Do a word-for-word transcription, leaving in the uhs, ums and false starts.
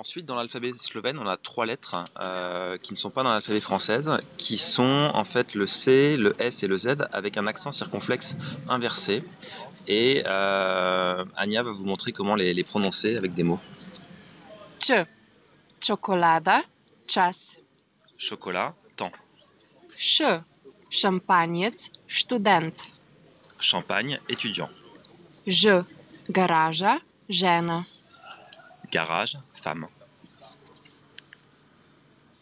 Ensuite, dans l'alphabet slovène, on a trois lettres euh, qui ne sont pas dans l'alphabet française, qui sont en fait le C, le S et le Z avec un accent circonflexe inversé. Et euh, Anya va vous montrer comment les, les prononcer avec des mots. Č, čokolada, čas. Chocolat, temps. Š, šampanjec, študent. Champagne, étudiant. Ž, garaža, žena. Garage, femme.